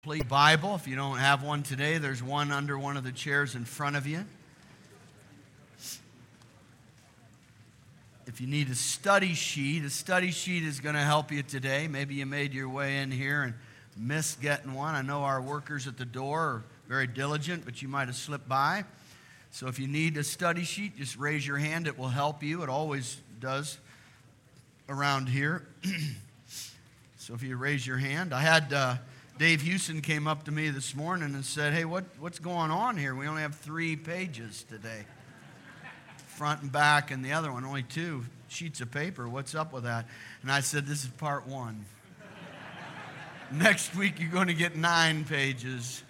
Please, Bible. If you don't have one today, there's one under one of the chairs in front of you. If you need a study sheet is going to help you today. Maybe you made your way in here and missed getting one. I know our workers at the door are very diligent, but you might have slipped by. So if you need a study sheet, just raise your hand. It will help you. It always does around here. So if you raise your hand. I had Dave Houston came up to me this morning and said, "Hey, what's going on here? We only have 3 pages today. Front and back, and the other one, only 2 sheets of paper. What's up with that?" And I said, "This is part 1. Next week, you're going to get 9 pages.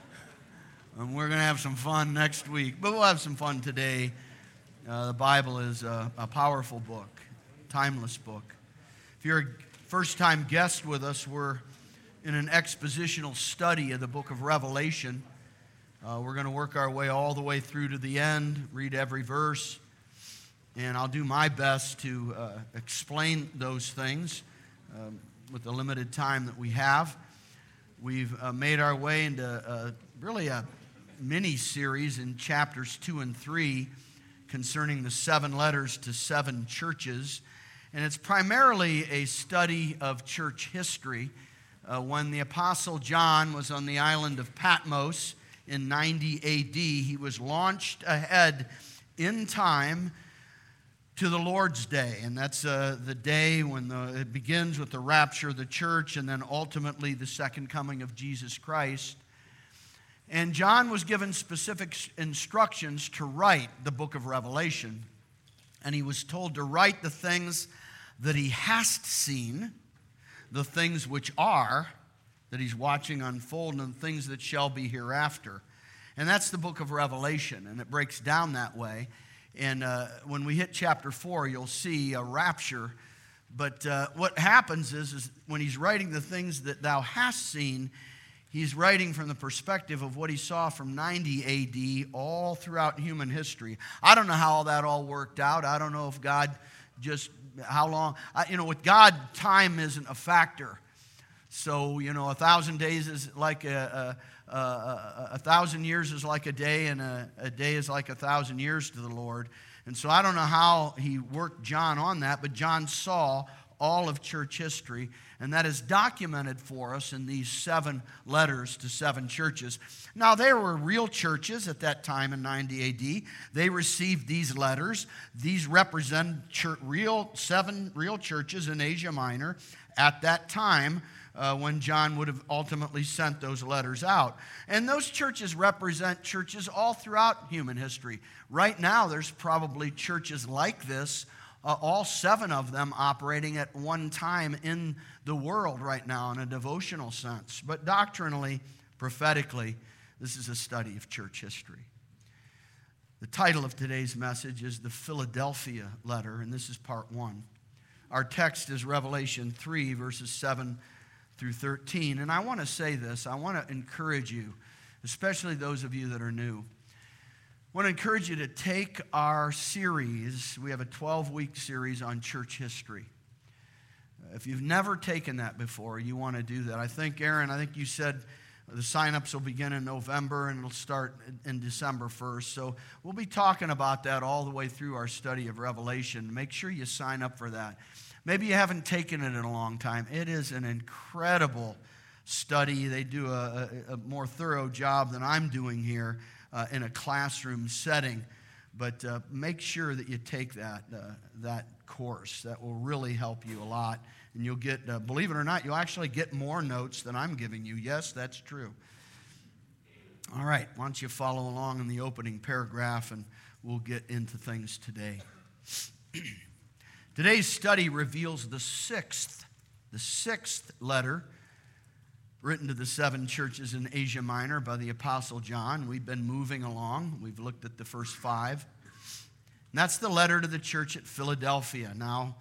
And we're going to have some fun next week. But we'll have some fun today. The Bible is a powerful book, timeless book. If you're a first-time guest with us, we're in an expositional study of the book of Revelation. We're going to work our way all the way through to the end, read every verse, and I'll do my best to explain those things with the limited time that we have. We've made our way into really a mini-series in chapters 2 and 3 concerning the 7 letters to 7 churches, and it's primarily a study of church history. When the Apostle John was on the island of Patmos in 90 A.D., he was launched ahead in time to the Lord's Day. And that's the day when it begins with the rapture of the church and then ultimately the second coming of Jesus Christ. And John was given specific instructions to write the book of Revelation. And he was told to write the things that he has seen, the things which are, that he's watching unfold, and the things that shall be hereafter. And that's the book of Revelation, and it breaks down that way. And when we hit chapter 4, you'll see a rapture. But what happens is when he's writing the things that thou hast seen, he's writing from the perspective of what he saw from 90 A.D. all throughout human history. I don't know how that all worked out. I don't know if God just... how long, with God, time isn't a factor. So, 1,000 days is like a 1,000 years is like a day, and a day is like 1,000 years to the Lord. And so I don't know how he worked John on that, but John saw all of church history, and that is documented for us in these 7 letters to 7 churches. Now, there were real churches at that time in 90 A.D. They received these letters. These represent 7 real churches in Asia Minor at that time when John would have ultimately sent those letters out. And those churches represent churches all throughout human history. Right now, there's probably churches like this, all 7 of them operating at one time in the world right now in a devotional sense. But doctrinally, prophetically, this is a study of church history. The title of today's message is the Philadelphia letter, and this is part 1. Our text is Revelation 3, verses 7 through 13. And I want to say this. I want to encourage you, especially those of you that are new. I want to encourage you to take our series. We have a 12-week series on church history. If you've never taken that before, you want to do that. Aaron, you said the sign-ups will begin in November and it'll start in December 1st. So we'll be talking about that all the way through our study of Revelation. Make sure you sign up for that. Maybe you haven't taken it in a long time. It is an incredible study. They do a more thorough job than I'm doing here in a classroom setting. But make sure that you take that course. That will really help you a lot. And you'll get, believe it or not, you'll actually get more notes than I'm giving you. Yes, that's true. All right, why don't you follow along in the opening paragraph and we'll get into things today. Today's study reveals the sixth letter written to the 7 churches in Asia Minor by the Apostle John. We've been moving along. We've looked at the first 5. And that's the letter to the church at Philadelphia. Now,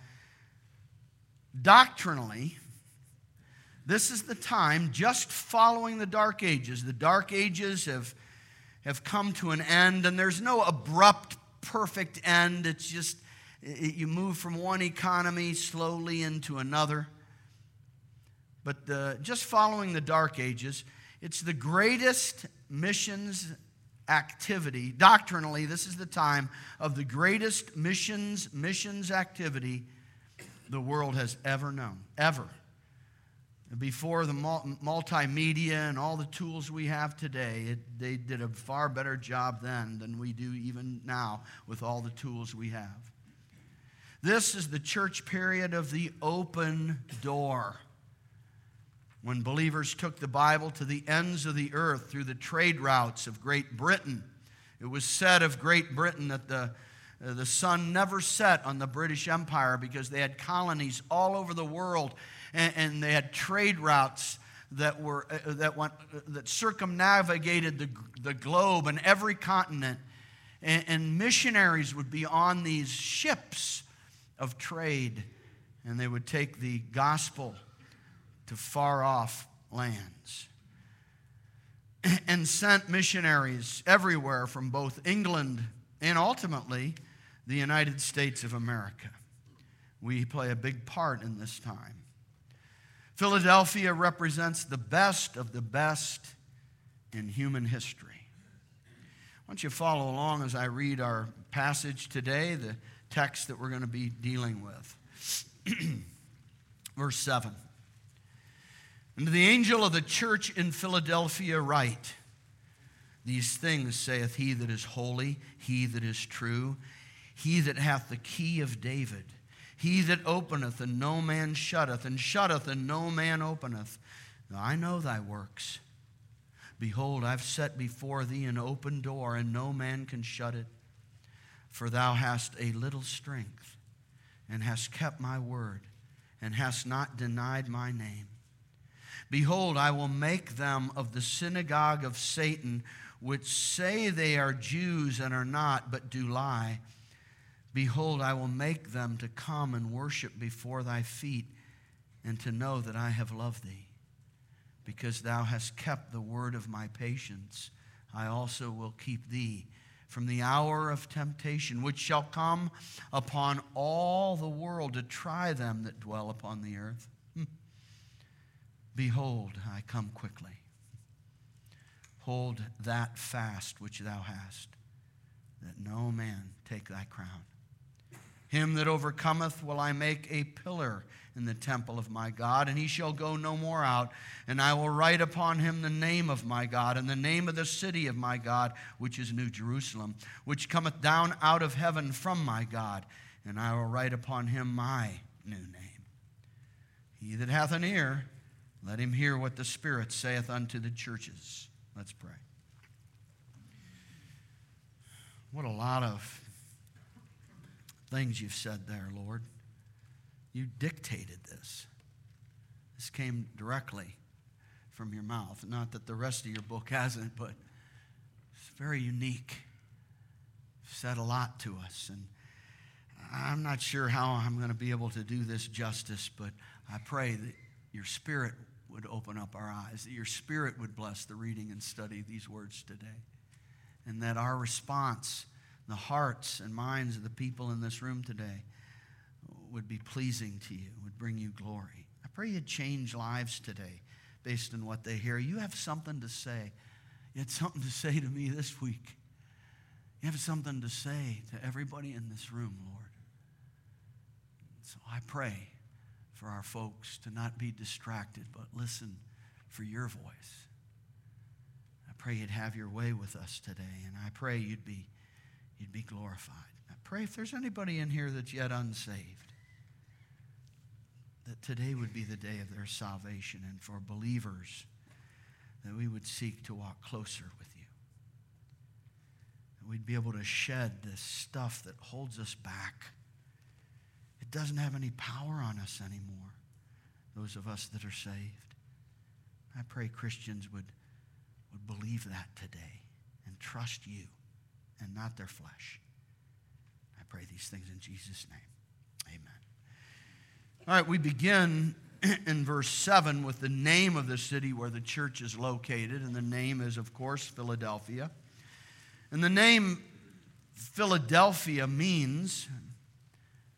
doctrinally, this is the time just following the Dark Ages. The Dark Ages have come to an end, and there's no abrupt, perfect end. It's just you move from one economy slowly into another. But just following the Dark Ages, It's the greatest missions activity. Doctrinally, this is the time of the greatest missions activity the world has ever known, ever. Before the multimedia and all the tools we have today, they did a far better job then than we do even now with all the tools we have. This is the church period of the open door, when believers took the Bible to the ends of the earth through the trade routes of Great Britain. It was said of Great Britain that the sun never set on the British Empire because they had colonies all over the world, and they had trade routes that circumnavigated the globe and every continent. And missionaries would be on these ships of trade, and they would take the gospel to far off lands, and sent missionaries everywhere from both England and ultimately the United States of America. We play a big part in this time. Philadelphia represents the best of the best in human history. Why don't you follow along as I read our passage today, the text that we're going to be dealing with. Verse 7. And to the angel of the church in Philadelphia write, these things saith he that is holy, he that is true, he that hath the key of David, he that openeth and no man shutteth, and shutteth and no man openeth. Now I know thy works. Behold, I've set before thee an open door, and no man can shut it. For thou hast a little strength, and hast kept my word, and hast not denied my name. Behold, I will make them of the synagogue of Satan, which say they are Jews and are not, but do lie. Behold, I will make them to come and worship before thy feet, and to know that I have loved thee. Because thou hast kept the word of my patience, I also will keep thee from the hour of temptation, which shall come upon all the world to try them that dwell upon the earth. Behold, I come quickly. Hold that fast which thou hast, that no man take thy crown. Him that overcometh will I make a pillar in the temple of my God, and he shall go no more out. And I will write upon him the name of my God, and the name of the city of my God, which is New Jerusalem, which cometh down out of heaven from my God. And I will write upon him my new name. He that hath an ear, let him hear what the Spirit saith unto the churches. Let's pray. What a lot of things you've said there, Lord. You dictated this. This came directly from your mouth. Not that the rest of your book hasn't, but it's very unique. You've said a lot to us, and I'm not sure how I'm going to be able to do this justice, but I pray that your Spirit would open up our eyes, that your Spirit would bless the reading and study of these words today, and that our response, the hearts and minds of the people in this room today, would be pleasing to you, would bring you glory. I pray you'd change lives today based on what they hear. You have something to say. You had something to say to me this week. You have something to say to everybody in this room, Lord. So I pray for our folks to not be distracted, but listen for your voice. I pray you'd have your way with us today, and I pray you'd be glorified. I pray if there's anybody in here that's yet unsaved, that today would be the day of their salvation, and for believers, that we would seek to walk closer with you. That we'd be able to shed this stuff that holds us back. It doesn't have any power on us anymore, those of us that are saved. I pray Christians would believe that today and trust you and not their flesh. I pray these things in Jesus' name. Amen. All right, we begin in verse 7 with the name of the city where the church is located, and the name is, of course, Philadelphia. And the name Philadelphia means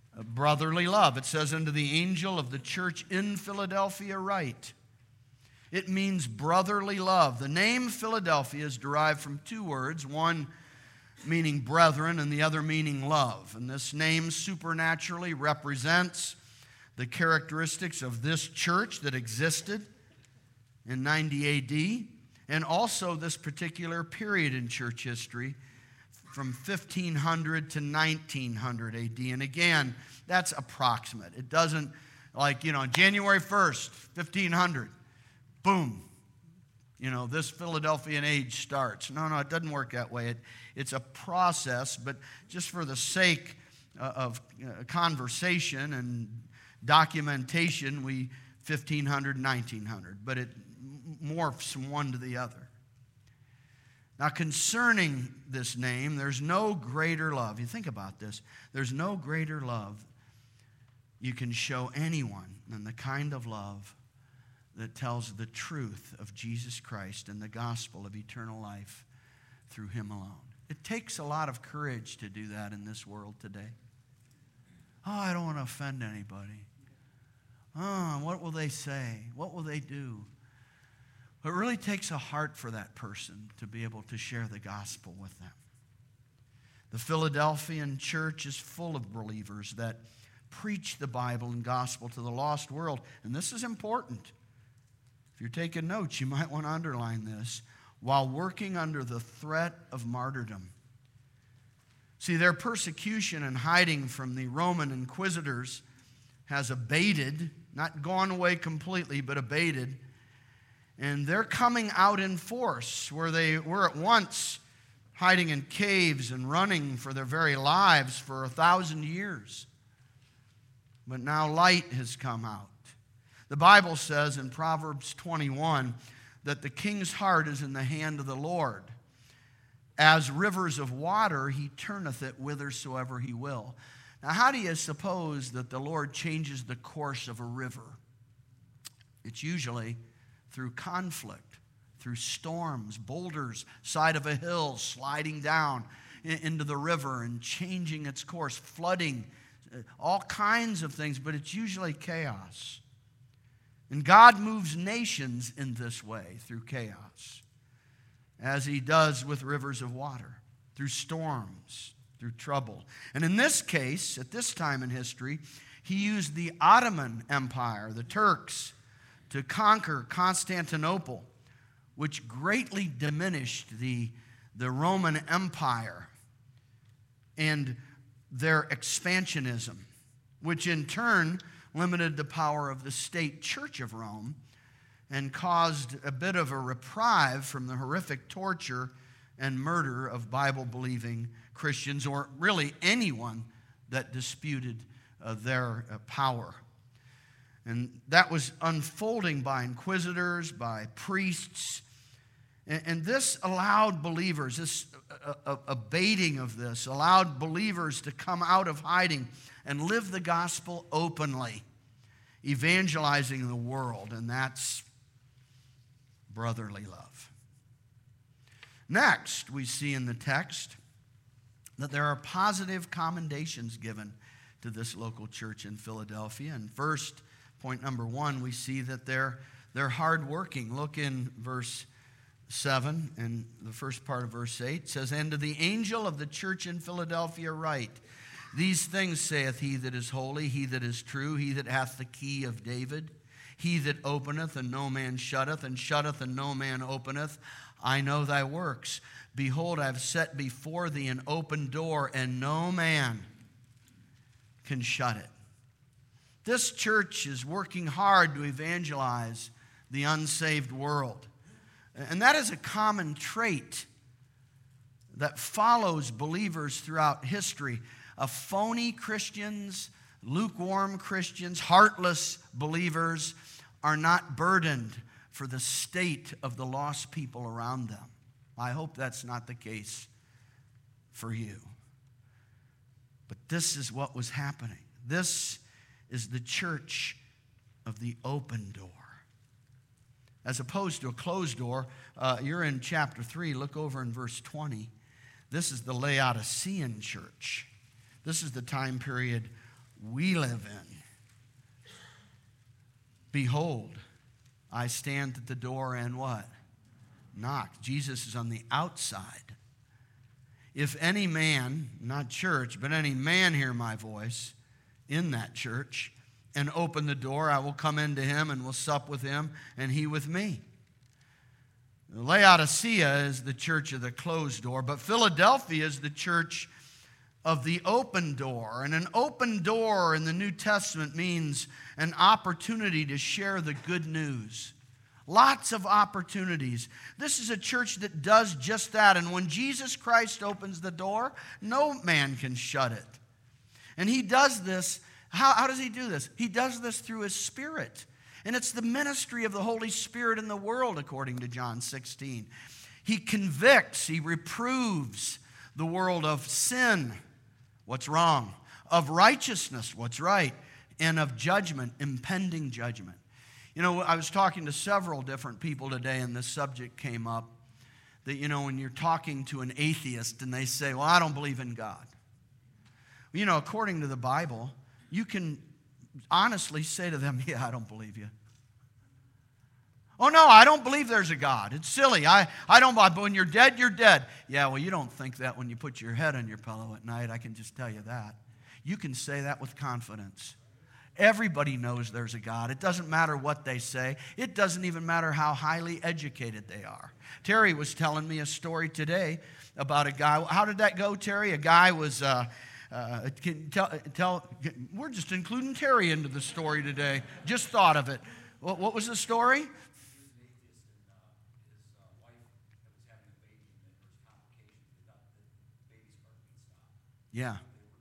brotherly love. It says, unto the angel of the church in Philadelphia write. It means brotherly love. The name Philadelphia is derived from two words, one meaning brethren and the other meaning love. And this name supernaturally represents the characteristics of this church that existed in 90 A.D., and also this particular period in church history from 1500 to 1900 A.D. And again, that's approximate. It doesn't, January 1st, 1500, boom, this Philadelphian age starts. No, it doesn't work that way. It's a process, but just for the sake of conversation and documentation, 1500, 1900, but it morphs from one to the other. Now, concerning this name, there's no greater love. You think about this. There's no greater love you can show anyone than the kind of love that tells the truth of Jesus Christ and the gospel of eternal life through Him alone. It takes a lot of courage to do that in this world today. Oh, I don't want to offend anybody. Oh, what will they say? What will they do? It really takes a heart for that person to be able to share the gospel with them. The Philadelphian church is full of believers that preach the Bible and gospel to the lost world. And this is important. If you're taking notes, you might want to underline this. While working under the threat of martyrdom. See, their persecution and hiding from the Roman inquisitors has abated, not gone away completely, but abated. And they're coming out in force, where they were at once hiding in caves and running for their very lives for 1,000 years. But now light has come out. The Bible says in Proverbs 21 that the king's heart is in the hand of the Lord. As rivers of water, He turneth it whithersoever He will. Now, how do you suppose that the Lord changes the course of a river? It's usually through conflict, through storms, boulders, side of a hill, sliding down into the river and changing its course, flooding, all kinds of things, but it's usually chaos. And God moves nations in this way, through chaos, as He does with rivers of water, through storms, through trouble. And in this case, at this time in history, He used the Ottoman Empire, the Turks, to conquer Constantinople, which greatly diminished the Roman Empire and their expansionism, which in turn limited the power of the state church of Rome and caused a bit of a reprieve from the horrific torture and murder of Bible-believing Christians, or really anyone that disputed their power. And that was unfolding by inquisitors, by priests. And this allowed believers, this abating of this, allowed believers to come out of hiding and live the gospel openly, evangelizing the world. And that's brotherly love. Next, we see in the text that there are positive commendations given to this local church in Philadelphia. And first, point number one, we see that they're hardworking. Look in verse 7 and the first part of verse 8. It says, "And to the angel of the church in Philadelphia write, These things saith he that is holy, he that is true, he that hath the key of David, he that openeth and no man shutteth, and shutteth and no man openeth. I know thy works. Behold, I have set before thee an open door, and no man can shut it." This church is working hard to evangelize the unsaved world. And that is a common trait that follows believers throughout history. Phony Christians, lukewarm Christians, heartless believers are not burdened for the state of the lost people around them. I hope that's not the case for you. But this is what was happening. This is the church of the open door. As opposed to a closed door, you're in chapter 3. Look over in verse 20. This is the Laodicean church. This is the time period we live in. "Behold, I stand at the door and what? Knock. Jesus is on the outside. If any man, not church, but any man hear my voice in that church and open the door, I will come into him and will sup with him and he with me. Laodicea is the church of the closed door, but Philadelphia is the church of the open door. And an open door in the New Testament means an opportunity to share the good news. Lots of opportunities. This is a church that does just that. And when Jesus Christ opens the door, no man can shut it. And he does this. How does he do this? He does this through his Spirit. And it's the ministry of the Holy Spirit in the world, according to John 16. He convicts, he reproves the world of sin, what's wrong, of righteousness, what's right, and of judgment, impending judgment. You know, I was talking to several different people today, and this subject came up, that, you know, when you're talking to an atheist and they say, well, I don't believe in God. You know, according to the Bible, you can honestly say to them, yeah, I don't believe you. Oh, no, I don't believe there's a God. It's silly. I don't, but when you're dead, you're dead. Yeah, well, you don't think that when you put your head on your pillow at night. I can just tell you that. You can say that with confidence. Everybody knows there's a God. It doesn't matter what they say. It doesn't even matter how highly educated they are. Terry was telling me a story today about a guy. How did that go, Terry? A guy was, we're just including Terry into the story today. Just thought of it. What was the story? Yeah.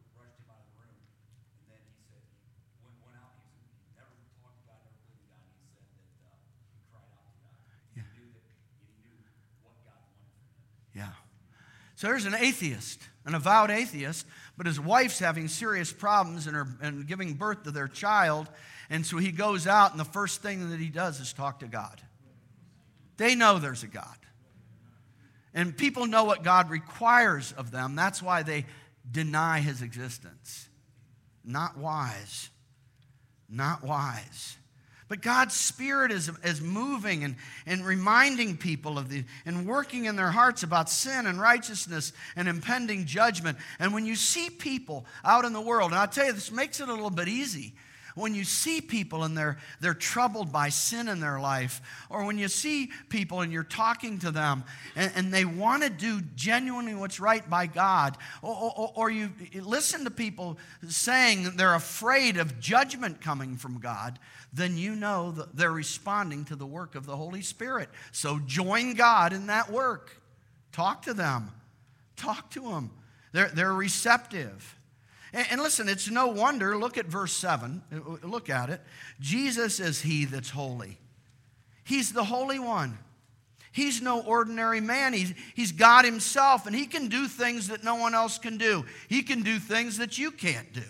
Yeah. So there's an atheist, an avowed atheist, but his wife's having serious problems and giving birth to their child, and so he goes out, and the first thing that he does is talk to God. They know there's a God. And people know what God requires of them. That's why they deny his existence. Not wise. Not wise. But God's Spirit is moving and reminding people of and working in their hearts about sin and righteousness and impending judgment. And when you see people out in the world, and I'll tell you, this makes it a little bit easy. When you see people and they're troubled by sin in their life, or when you see people and you're talking to them and they want to do genuinely what's right by God, or you listen to people saying that they're afraid of judgment coming from God, then you know that they're responding to the work of the Holy Spirit. So join God in that work. Talk to them. Talk to them. They're receptive. And listen, it's no wonder. Look at verse 7. Look at it. Jesus is he that's holy. He's the Holy One. He's no ordinary man. He's God himself, and he can do things that no one else can do. He can do things that you can't do.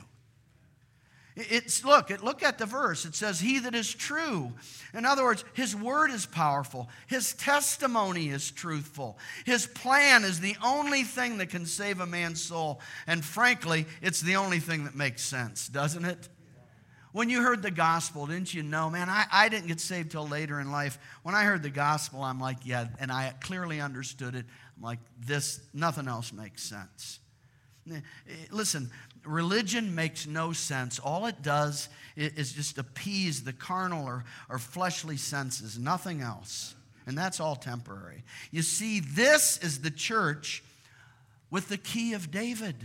Look at the verse. It says, he that is true. In other words, his word is powerful. His testimony is truthful. His plan is the only thing that can save a man's soul. And frankly, it's the only thing that makes sense, doesn't it? When you heard the gospel, didn't you know, man, I didn't get saved till later in life. When I heard the gospel, I'm like, yeah, and I clearly understood it. I'm like, nothing else makes sense. Listen, religion makes no sense. All it does is just appease the carnal or fleshly senses, nothing else. And that's all temporary. You see, this is the church with the key of David.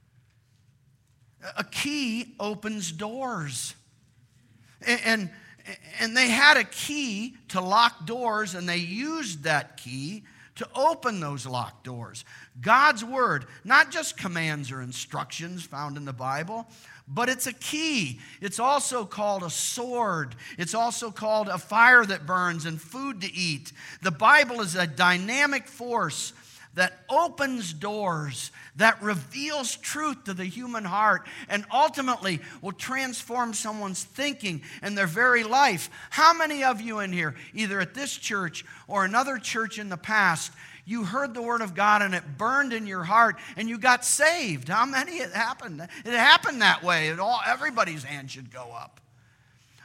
A key opens doors. And they had a key to lock doors, and they used that key to open those locked doors. God's word, not just commands or instructions found in the Bible, but it's a key. It's also called a sword. It's also called a fire that burns and food to eat. The Bible is a dynamic force that opens doors, that reveals truth to the human heart, and ultimately will transform someone's thinking and their very life. How many of you in here, either at this church or another church in the past, you heard the word of God and it burned in your heart and you got saved? How many? It happened. It happened that way. Everybody's hand should go up.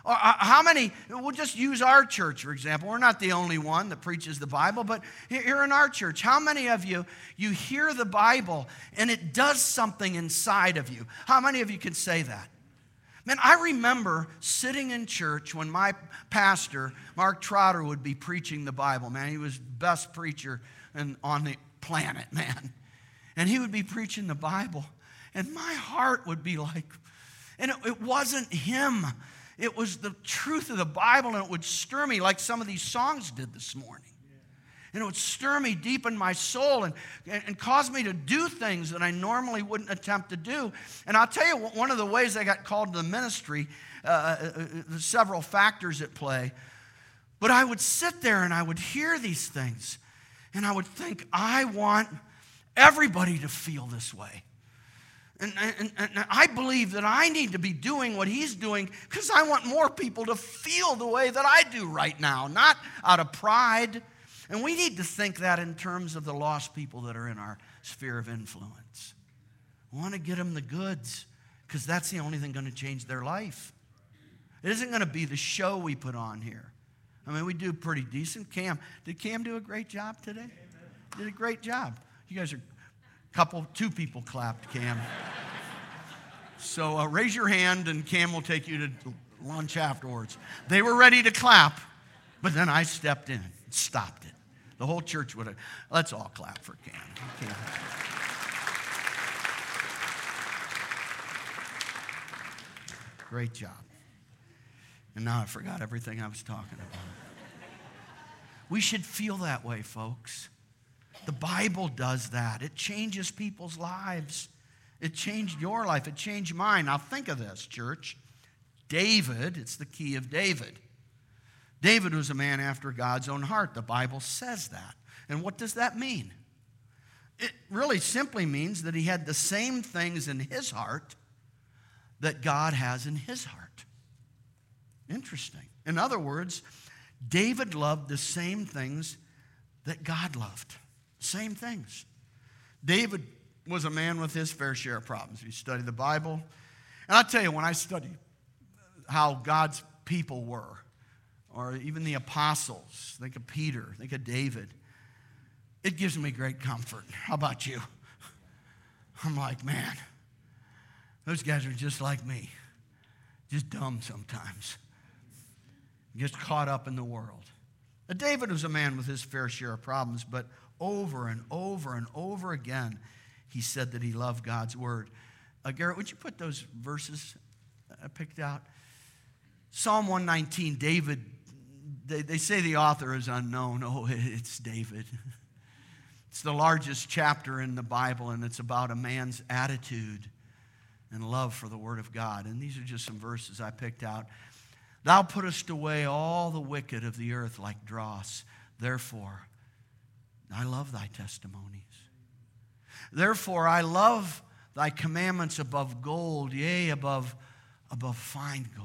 Or how many, we'll just use our church, for example. We're not the only one that preaches the Bible, but here in our church, how many of you hear the Bible and it does something inside of you? How many of you can say that? Man, I remember sitting in church when my pastor, Mark Trotter, would be preaching the Bible. Man, he was the best preacher on the planet, man. And he would be preaching the Bible, and my heart would be like, and it wasn't him. It was the truth of the Bible, and it would stir me like some of these songs did this morning. And it would stir me deep in my soul and cause me to do things that I normally wouldn't attempt to do. And I'll tell you, one of the ways I got called to the ministry, there's several factors at play. But I would sit there and I would hear these things. And I would think, I want everybody to feel this way. And I believe that I need to be doing what he's doing because I want more people to feel the way that I do right now, not out of pride. And we need to think that in terms of the lost people that are in our sphere of influence. We want to get them the goods because that's the only thing going to change their life. It isn't going to be the show we put on here. I mean, we do pretty decent. Did Cam do a great job today? Amen. Did a great job. You guys are two people clapped Cam. So raise your hand and Cam will take you to lunch afterwards. They were ready to clap, but then I stepped in and stopped it. The whole church would have. Let's all clap for Cam. Great job. And now I forgot everything I was talking about. We should feel that way, folks. The Bible does that. It changes people's lives. It changed your life. It changed mine. Now think of this, church. David, it's the key of David. David was a man after God's own heart. The Bible says that. And what does that mean? It really simply means that he had the same things in his heart that God has in his heart. Interesting. In other words, David loved the same things that God loved. Same things. David was a man with his fair share of problems. You study the Bible. And I'll tell you, when I study how God's people were, or even the apostles, think of Peter, think of David, it gives me great comfort. How about you? I'm like, man, those guys are just like me. Just dumb sometimes. Just caught up in the world. Now, David was a man with his fair share of problems, but over and over and over again, he said that he loved God's word. Garrett, would you put those verses I picked out? Psalm 119, David, they say the author is unknown. Oh, it's David. It's the largest chapter in the Bible, and it's about a man's attitude and love for the word of God. And these are just some verses I picked out. Thou puttest away all the wicked of the earth like dross. Therefore, I love thy testimonies. Therefore, I love thy commandments above gold, yea, above fine gold.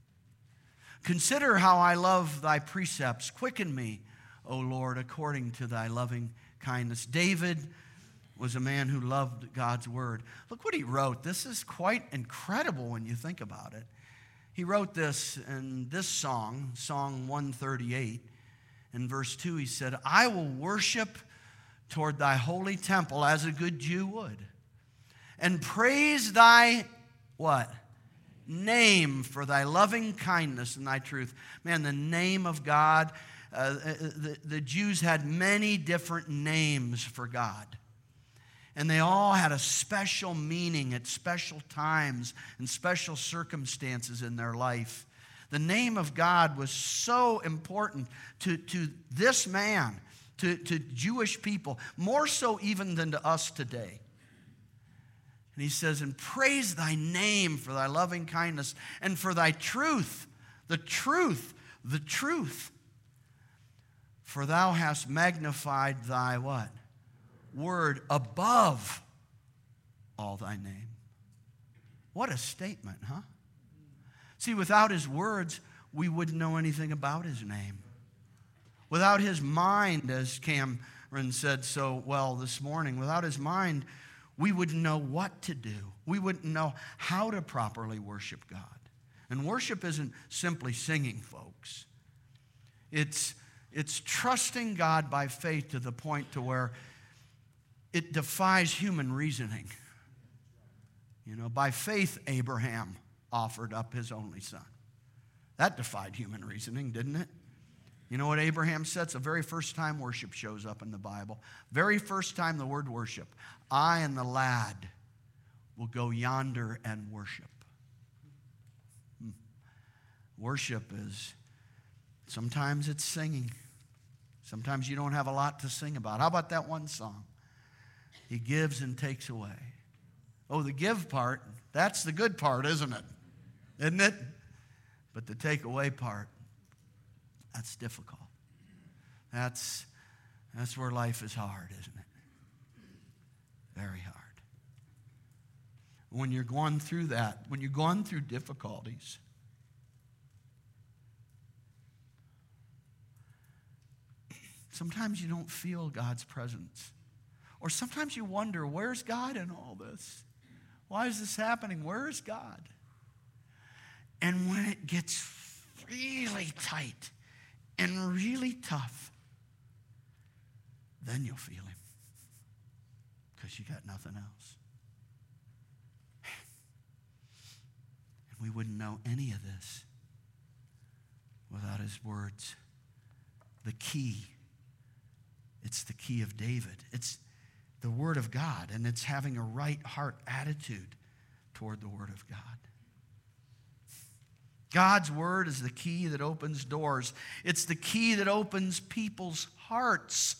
Consider how I love thy precepts. Quicken me, O Lord, according to thy loving kindness. David was a man who loved God's word. Look what he wrote. This is quite incredible when you think about it. He wrote this in this song, Song 138. In verse 2, he said, I will worship toward thy holy temple as a good Jew would, and praise thy, what? Name for thy loving kindness and thy truth. Man, the name of God, the Jews had many different names for God. And they all had a special meaning at special times and special circumstances in their life. The name of God was so important to this man, to Jewish people, more so even than to us today. And he says, and praise thy name for thy loving kindness and for thy truth, the truth. For thou hast magnified thy what? Word above all thy name. What a statement, huh? See, without his words, we wouldn't know anything about his name. Without his mind, as Cameron said so well this morning, without his mind, we wouldn't know what to do. We wouldn't know how to properly worship God. And worship isn't simply singing, folks. It's trusting God by faith to the point to where it defies human reasoning. By faith, Abraham offered up his only son. That defied human reasoning, didn't it? You know what Abraham said? It's the very first time worship shows up in the Bible. Very first time the word worship. I and the lad will go yonder and worship. Worship is, sometimes it's singing. Sometimes you don't have a lot to sing about. How about that one song? He gives and takes away. Oh, the give part, that's the good part, isn't it? Isn't it? But the take away part, that's difficult. That's where life is hard, isn't it? Very hard. When you're going through that, when you're going through difficulties, sometimes you don't feel God's presence. Or sometimes you wonder, where's God in all this? Why is this happening? Where is God? And when it gets really tight and really tough, then you'll feel him. Because you got nothing else. And we wouldn't know any of this without his words. The key. It's the key of David. It's the Word of God, and it's having a right heart attitude toward the Word of God. God's Word is the key that opens doors. It's the key that opens people's hearts.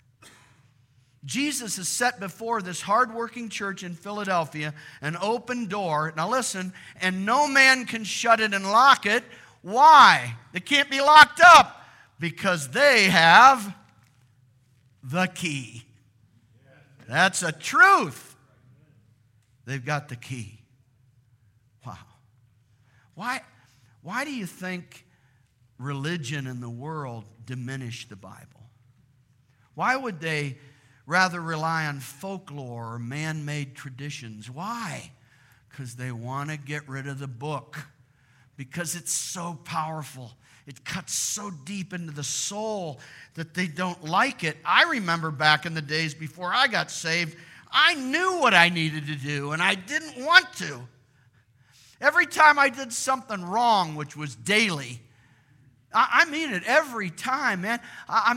Jesus has set before this hardworking church in Philadelphia an open door. Now listen, and no man can shut it and lock it. Why? It can't be locked up because they have the key. That's a truth. They've got the key. Wow. Why do you think religion and the world diminish the Bible? Why would they rather rely on folklore or man-made traditions? Why? Because they want to get rid of the book. Because it's so powerful. It cuts so deep into the soul that they don't like it. I remember back in the days before I got saved, I knew what I needed to do, and I didn't want to. Every time I did something wrong, which was daily, I mean it every time, man. I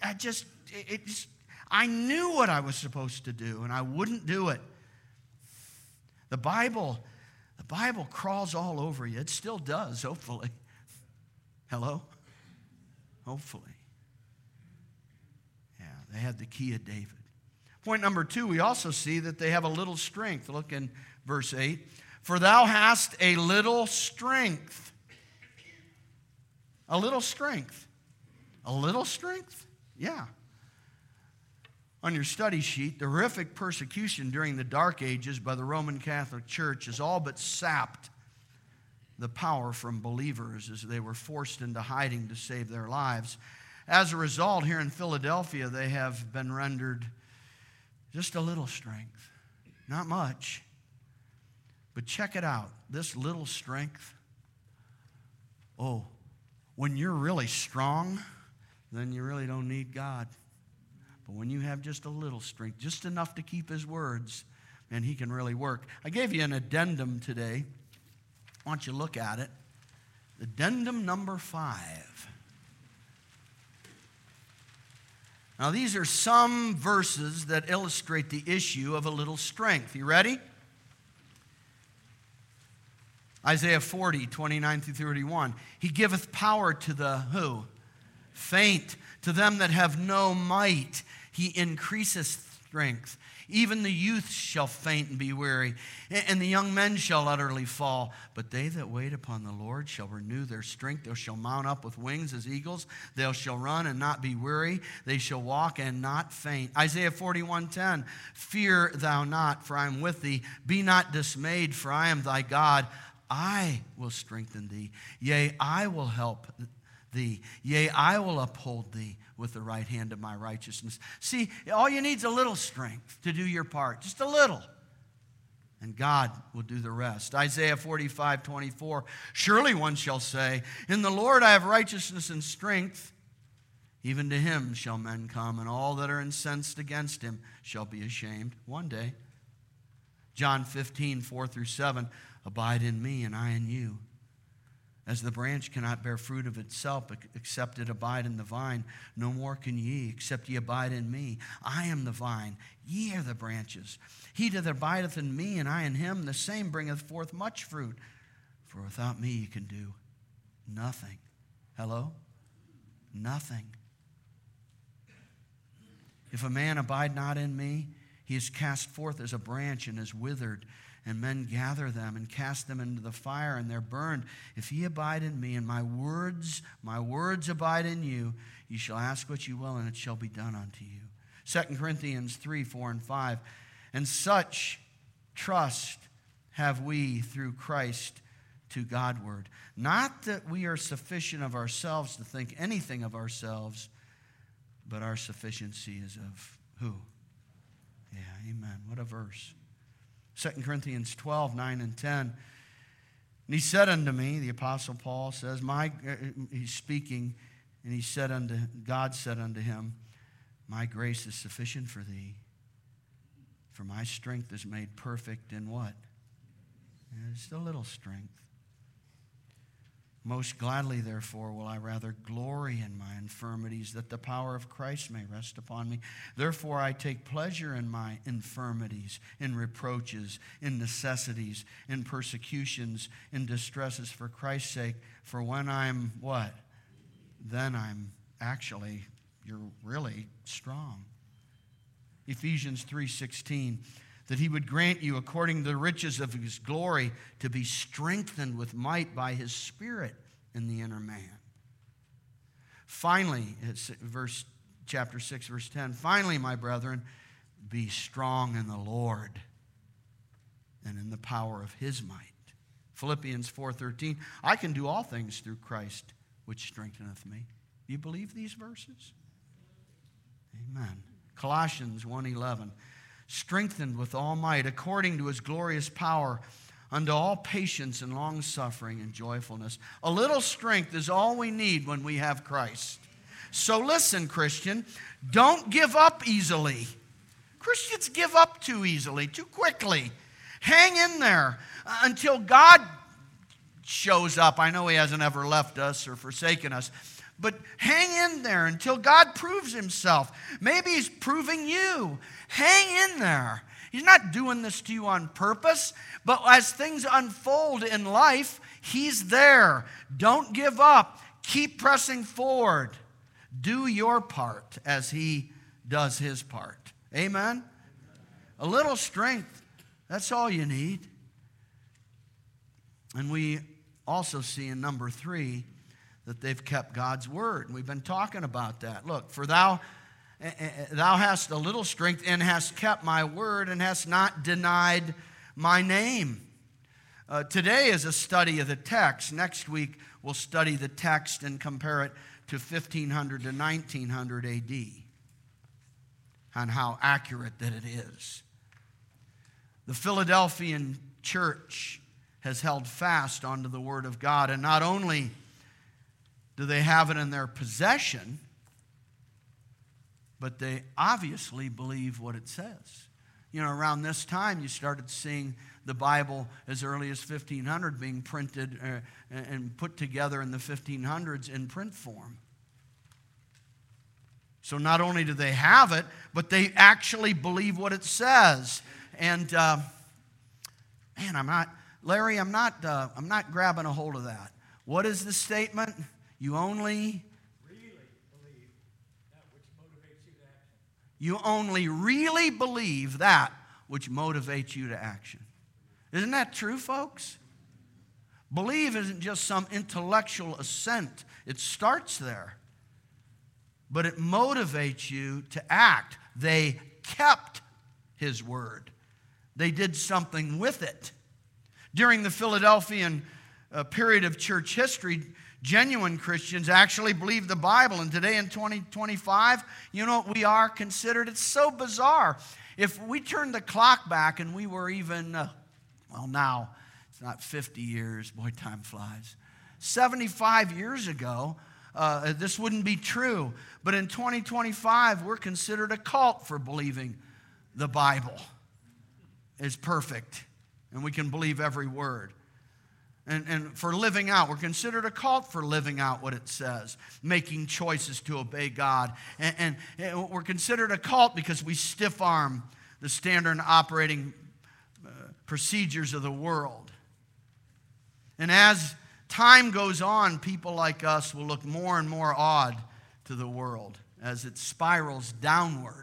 knew what I was supposed to do, and I wouldn't do it. The Bible crawls all over you. It still does, hopefully. Hello? Hopefully. Yeah, they had the key of David. Point number 2, we also see that they have a little strength. Look in verse 8. For thou hast a little strength. A little strength. A little strength? Yeah. On your study sheet, the horrific persecution during the Dark Ages by the Roman Catholic Church has all but sapped the power from believers as they were forced into hiding to save their lives. As a result, here in Philadelphia, they have been rendered just a little strength. Not much. But check it out. This little strength, when you're really strong, then you really don't need God. But when you have just a little strength, just enough to keep his words, and he can really work. I gave you an addendum today. Why don't you look at it? Addendum number 5. Now, these are some verses that illustrate the issue of a little strength. You ready? Isaiah 40, 29 through 31. He giveth power to the who? Faint. To them that have no might, he increaseth strength. Even the youth shall faint and be weary, and the young men shall utterly fall. But they that wait upon the Lord shall renew their strength. They shall mount up with wings as eagles. They shall run and not be weary. They shall walk and not faint. Isaiah 41:10. Fear thou not, for I am with thee. Be not dismayed, for I am thy God. I will strengthen thee. Yea, I will help thee. Yea, I will uphold thee with the right hand of my righteousness. See, all you need is a little strength to do your part. Just a little. and God will do the rest. Isaiah 45:24, surely one shall say, in the Lord I have righteousness and strength. Even to him shall men come, and all that are incensed against him shall be ashamed one day. John 15:4-7, abide in me and I in you. As the branch cannot bear fruit of itself except it abide in the vine, no more can ye except ye abide in me. I am the vine, ye are the branches. He that abideth in me and I in him, the same bringeth forth much fruit. For without me ye can do nothing. Hello? Nothing. If a man abide not in me, he is cast forth as a branch and is withered. And men gather them and cast them into the fire, and they're burned. If ye abide in me, and my words abide in you, ye shall ask what you will, and it shall be done unto you. 2 Corinthians 3:4-5. And such trust have we through Christ to Godward. Not that we are sufficient of ourselves to think anything of ourselves, but our sufficiency is of who? Yeah, amen. What a verse. 2 Corinthians 12:9-10. And he said unto me, the Apostle Paul says, he's speaking, and God said unto him, my grace is sufficient for thee, for my strength is made perfect in what? Just a little strength. Most gladly, therefore, will I rather glory in my infirmities, that the power of Christ may rest upon me. Therefore, I take pleasure in my infirmities, in reproaches, in necessities, in persecutions, in distresses for Christ's sake. For when I'm what? Then you're really strong. Ephesians 3:16, that he would grant you, according to the riches of his glory, to be strengthened with might by his Spirit in the inner man. Finally, it's chapter 6, verse 10, finally, my brethren, be strong in the Lord and in the power of his might. Philippians 4:13, I can do all things through Christ, which strengtheneth me. Do you believe these verses? Amen. Colossians 1:11, strengthened with all might, according to his glorious power, unto all patience and long-suffering and joyfulness. A little strength is all we need when we have Christ. So listen, Christian, don't give up easily. Christians give up too easily, too quickly. Hang in there until God shows up. I know he hasn't ever left us or forsaken us, but hang in there until God proves himself. Maybe he's proving you. Hang in there. He's not doing this to you on purpose, but as things unfold in life, he's there. Don't give up. Keep pressing forward. Do your part as he does his part. Amen? A little strength, that's all you need. And we also see in number 3 that they've kept God's word. And we've been talking about that. Look, for thou hast a little strength and hast kept my word and hast not denied my name. Today is a study of the text. Next week, we'll study the text and compare it to 1500 to 1900 AD on how accurate that it is. The Philadelphian church has held fast onto the word of God, and not only do they have it in their possession, but they obviously believe what it says. You know, around this time, you started seeing the Bible as early as 1500 being printed and put together in the 1500s in print form. So not only do they have it, but they actually believe what it says. And man, I'm not grabbing a hold of that. What is the statement? You only really believe that which motivates you to action. Isn't that true, folks? Believe isn't just some intellectual assent. It starts there. But it motivates you to act. They kept his word. They did something with it. During the Philadelphian period of church history, genuine Christians actually believed the Bible. And today in 2025, you know what we are considered? It's so bizarre. If we turned the clock back and we were even Well, now it's not 50 years. Boy, time flies. 75 years ago, this wouldn't be true. But in 2025, we're considered a cult for believing the Bible is perfect and we can believe every word. And for living out, we're considered a cult for living out what it says, making choices to obey God. And we're considered a cult because we stiff-arm the standard operating procedures of the world. And as time goes on, people like us will look more and more odd to the world as it spirals downward.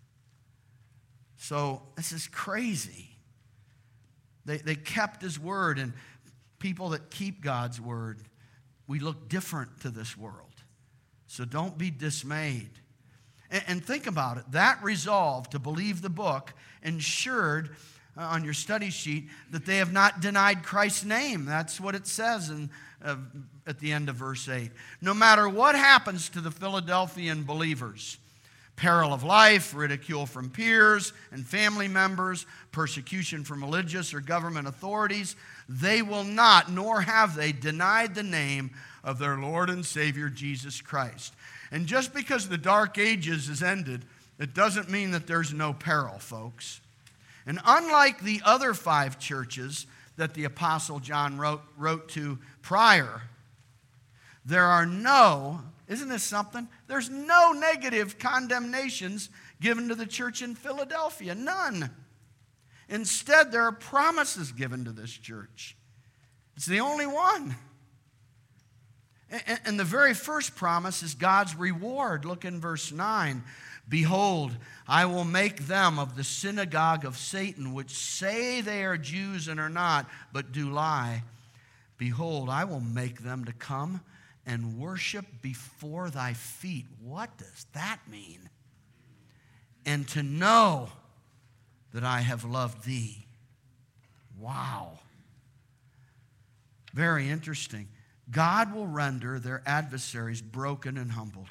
So this is crazy. They kept his word, and people that keep God's word, we look different to this world. So don't be dismayed. And think about it. That resolve to believe the book ensured on your study sheet that they have not denied Christ's name. That's what it says at the end of verse 8. No matter what happens to the Philadelphian believers, peril of life, ridicule from peers and family members, persecution from religious or government authorities, they will not, nor have they, denied the name of their Lord and Savior Jesus Christ. And just because the Dark Ages is ended, it doesn't mean that there's no peril, folks. And unlike the other 5 churches that the Apostle John wrote to prior, there are no, isn't this something? There's no negative condemnations given to the church in Philadelphia. None. Instead, there are promises given to this church. It's the only one. And the very first promise is God's reward. Look in verse 9. Behold, I will make them of the synagogue of Satan, which say they are Jews and are not, but do lie. Behold, I will make them to come and worship before thy feet. What does that mean? And to know that I have loved thee. Wow. Very interesting. God will render their adversaries broken and humbled.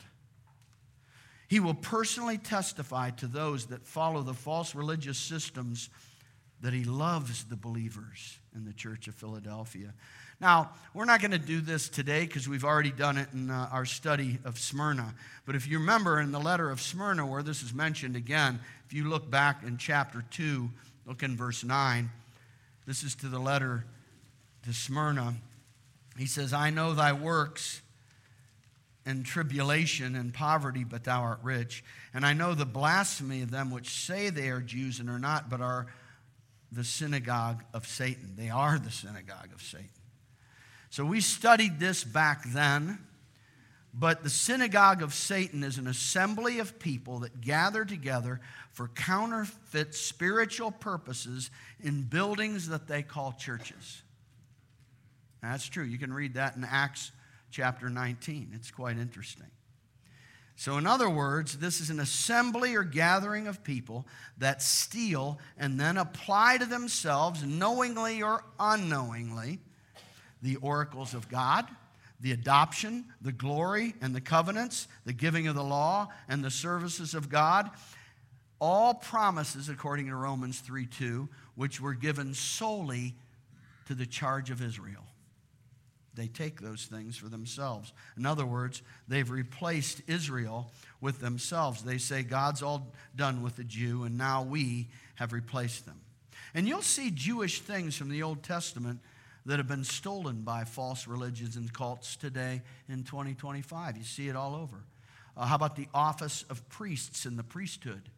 He will personally testify to those that follow the false religious systems that he loves the believers in the Church of Philadelphia. Now, we're not going to do this today because we've already done it in our study of Smyrna. But if you remember in the letter of Smyrna where this is mentioned again, if you look back in chapter 2, look in verse 9. This is to the letter to Smyrna. He says, I know thy works and tribulation and poverty, but thou art rich. And I know the blasphemy of them which say they are Jews and are not, but are the synagogue of Satan. They are the synagogue of Satan. So we studied this back then, but the synagogue of Satan is an assembly of people that gather together for counterfeit spiritual purposes in buildings that they call churches. That's true. You can read that in Acts chapter 19. It's quite interesting. So in other words, this is an assembly or gathering of people that steal and then apply to themselves, knowingly or unknowingly, the oracles of God, the adoption, the glory, and the covenants, the giving of the law, and the services of God. All promises, according to Romans 3:2, which were given solely to the charge of Israel. They take those things for themselves. In other words, they've replaced Israel with themselves. They say God's all done with the Jew, and now we have replaced them. And you'll see Jewish things from the Old Testament that have been stolen by false religions and cults today in 2025. You see it all over. How about the office of priests in the priesthood?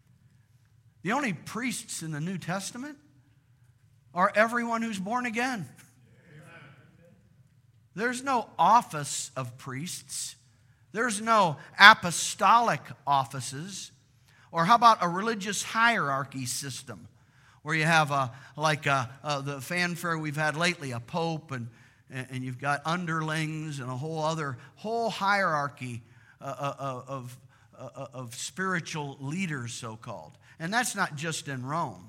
The only priests in the New Testament are everyone who's born again. There's no office of priests. There's no apostolic offices. Or how about a religious hierarchy system where you have the fanfare we've had lately, a pope, and you've got underlings and a whole hierarchy of spiritual leaders, so-called. And that's not just in Rome.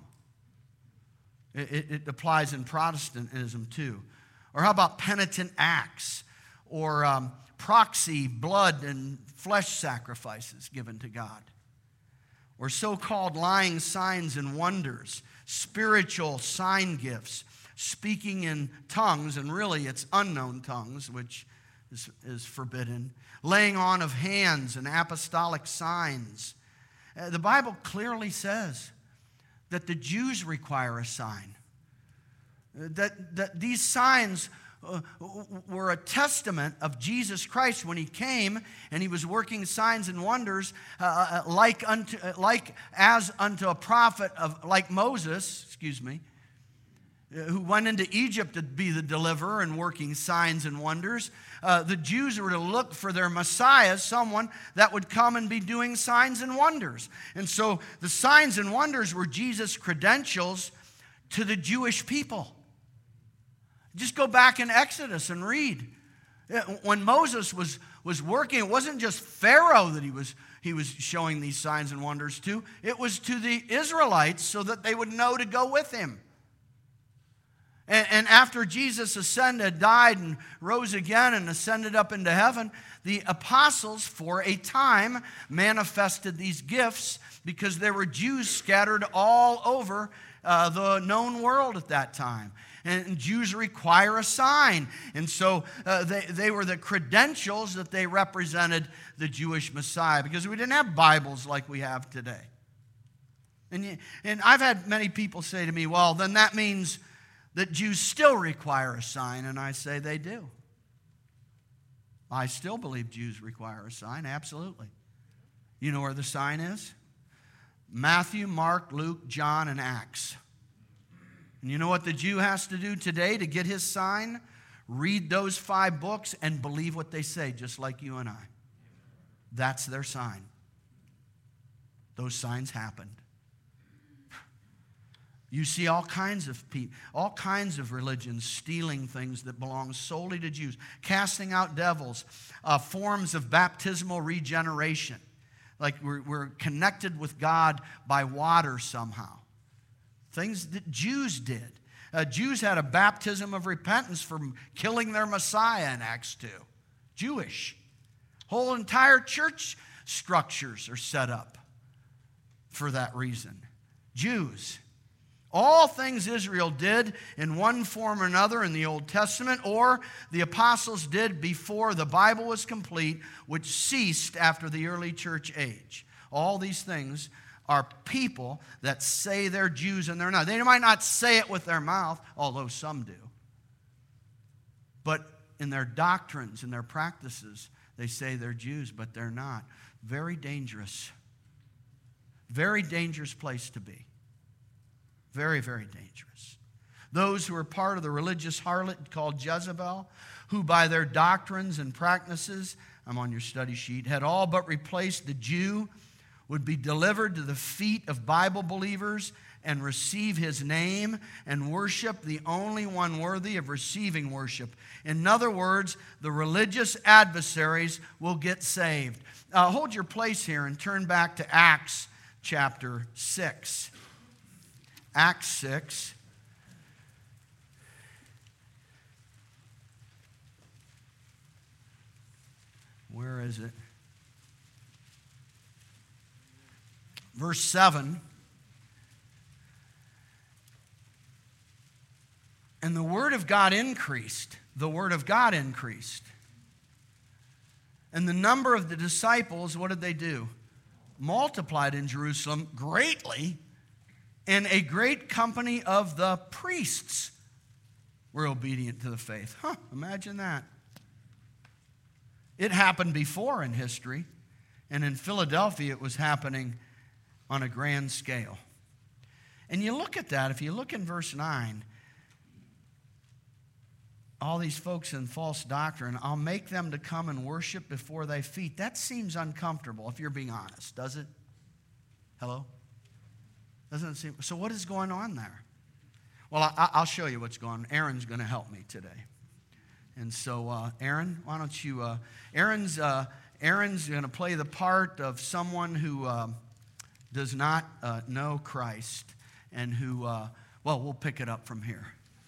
It applies in Protestantism too. Or how about penitent acts or proxy blood and flesh sacrifices given to God? Or so-called lying signs and wonders spiritual sign gifts, speaking in tongues, and really it's unknown tongues, which is forbidden, laying on of hands and apostolic signs. The Bible clearly says that the Jews require a sign, that these signs were a testament of Jesus Christ when he came and he was working signs and wonders like as unto a prophet like Moses, who went into Egypt to be the deliverer and working signs and wonders. The Jews were to look for their Messiah, someone that would come and be doing signs and wonders. And so the signs and wonders were Jesus' credentials to the Jewish people. Just go back in Exodus and read. When Moses was working, it wasn't just Pharaoh that he was showing these signs and wonders to. It was to the Israelites so that they would know to go with him. And after Jesus ascended, died, and rose again and ascended up into heaven, the apostles for a time manifested these gifts because there were Jews scattered all over the known world at that time. And Jews require a sign. And so they were the credentials that they represented the Jewish Messiah, because we didn't have Bibles like we have today. And I've had many people say to me, well, then that means that Jews still require a sign. And I say they do. I still believe Jews require a sign, absolutely. You know where the sign is? Matthew, Mark, Luke, John, and Acts. And you know what the Jew has to do today to get his sign? Read those 5 books and believe what they say, just like you and I. That's their sign. Those signs happened. You see all kinds of people, all kinds of religions stealing things that belong solely to Jews, casting out devils, forms of baptismal regeneration. Like we're connected with God by water somehow. Things that Jews did. Jews had a baptism of repentance for killing their Messiah in Acts 2. Jewish. Whole entire church structures are set up for that reason. Jews. All things Israel did in one form or another in the Old Testament, or the apostles did before the Bible was complete, which ceased after the early church age. All these things are people that say they're Jews and they're not. They might not say it with their mouth, although some do. But in their doctrines and their practices, they say they're Jews, but they're not. Very dangerous. Very dangerous place to be. Very, very dangerous. Those who are part of the religious harlot called Jezebel, who by their doctrines and practices, I'm on your study sheet, had all but replaced the Jew, would be delivered to the feet of Bible believers and receive his name and worship the only one worthy of receiving worship. In other words, the religious adversaries will get saved. Hold your place here and turn back to Acts chapter 6. Acts 6. Where is it? Verse 7. And the word of God increased. The word of God increased. And the number of the disciples, what did they do? Multiplied in Jerusalem greatly, and a great company of the priests were obedient to the faith. Imagine that. It happened before in history, and in Philadelphia it was happening on a grand scale. And you look at that, if you look in verse 9, all these folks in false doctrine, I'll make them to come and worship before thy feet. That seems uncomfortable, if you're being honest, does it? Hello? Doesn't it seem? So what is going on there? Well, I'll show you what's going on. Aaron's going to help me today. And so, Aaron, why don't you, Aaron's going to play the part of someone who does not know Christ and who, well, we'll pick it up from here.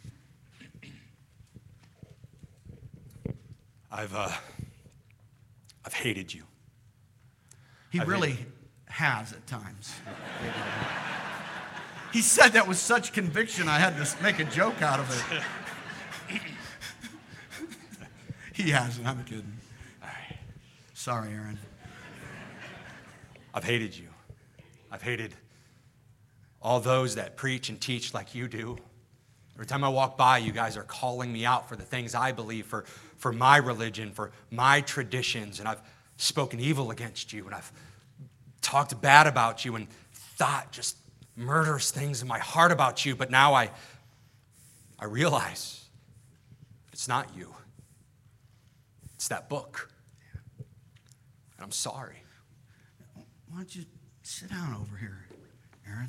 I've hated you. He really has at times. He said that with such conviction, I had to make a joke out of it. He hasn't. I'm kidding. All right. Sorry, Aaron. I've hated you. I've hated all those that preach and teach like you do. Every time I walk by, you guys are calling me out for the things I believe, for my religion, for my traditions, and I've spoken evil against you, and I've talked bad about you and thought just murderous things in my heart about you, but now I realize it's not you. It's that book. And I'm sorry. Why don't you sit down over here, Aaron?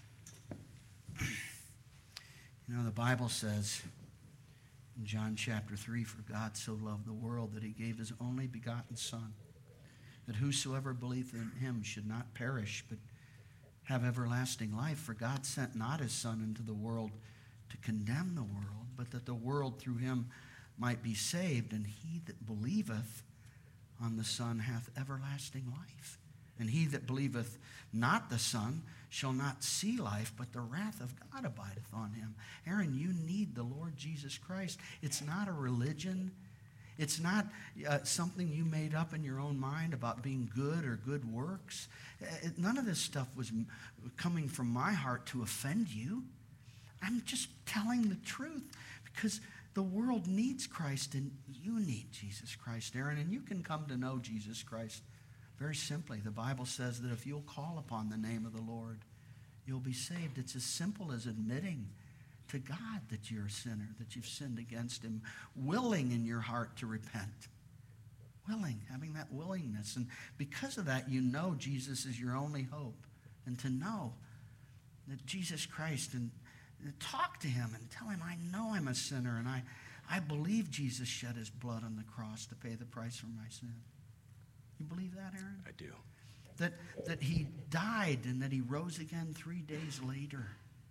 You know, the Bible says in John chapter 3, for God so loved the world that he gave his only begotten Son, that whosoever believeth in him should not perish, but have everlasting life. For God sent not his Son into the world to condemn the world, but that the world through him might be saved. And he that believeth on the Son hath everlasting life. And he that believeth not the Son shall not see life, but the wrath of God abideth on him. Aaron, you need the Lord Jesus Christ. It's not a religion. It's not something you made up in your own mind about being good or good works. None of this stuff was coming from my heart to offend you. I'm just telling the truth because the world needs Christ and you need Jesus Christ, Aaron. And you can come to know Jesus Christ very simply. The Bible says that if you'll call upon the name of the Lord, you'll be saved. It's as simple as admitting to God that you're a sinner, that you've sinned against him, willing in your heart to repent. Willing, having that willingness. And because of that, you know Jesus is your only hope. And to know that Jesus Christ, and talk to him and tell him, I know I'm a sinner, and I believe Jesus shed his blood on the cross to pay the price for my sin. You believe that, Aaron? I do. That he died and that he rose again 3 days later.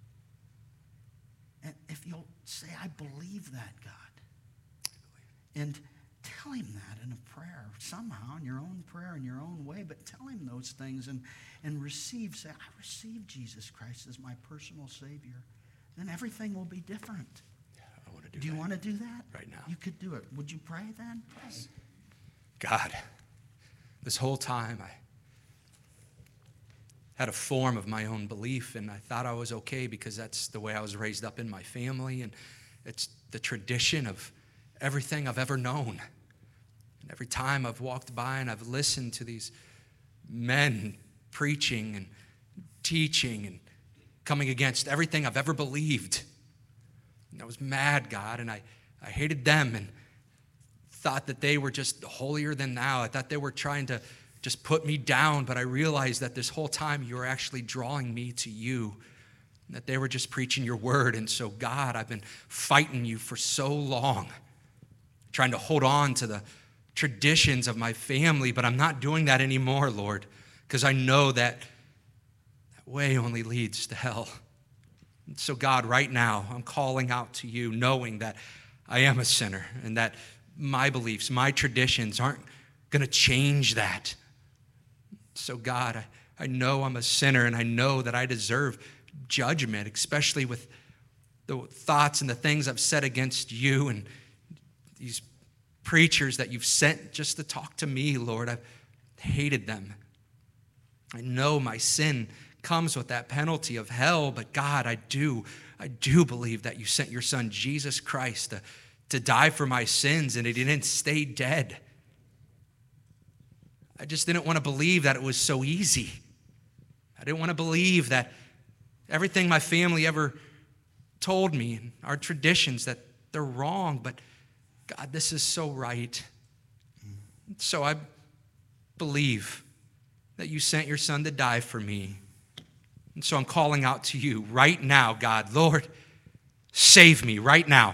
And if you'll say, I believe that, God, and tell him that in a prayer, somehow, in your own prayer, in your own way, but tell him those things and receive, say, I receive Jesus Christ as my personal Savior. Then everything will be different. Yeah, I want to do that. Do you want to do that? Right now. You could do it. Would you pray then? Pray. God, this whole time I had a form of my own belief, and I thought I was okay because that's the way I was raised up in my family, and it's the tradition of everything I've ever known. And every time I've walked by and I've listened to these men preaching and teaching and coming against everything I've ever believed, and I was mad, God, and I hated them and thought that they were just holier than thou. I thought they were trying to just put me down, but I realized that this whole time you were actually drawing me to you, and that they were just preaching your word. And so, God, I've been fighting you for so long, trying to hold on to the traditions of my family, but I'm not doing that anymore, Lord, because I know that way only leads to hell. And so, God, right now, I'm calling out to you, knowing that I am a sinner and that my beliefs, my traditions aren't going to change that. So, God, I know I'm a sinner, and I know that I deserve judgment, especially with the thoughts and the things I've said against you and these preachers that you've sent just to talk to me, Lord. I've hated them. I know my sin comes with that penalty of hell, but God, I do believe that you sent your Son, Jesus Christ, to die for my sins, and he didn't stay dead. I just didn't want to believe that it was so easy. I didn't want to believe that everything my family ever told me and our traditions, that they're wrong, but God, this is so right. So I believe that you sent your Son to die for me. And so I'm calling out to you right now, God. Lord, save me right now.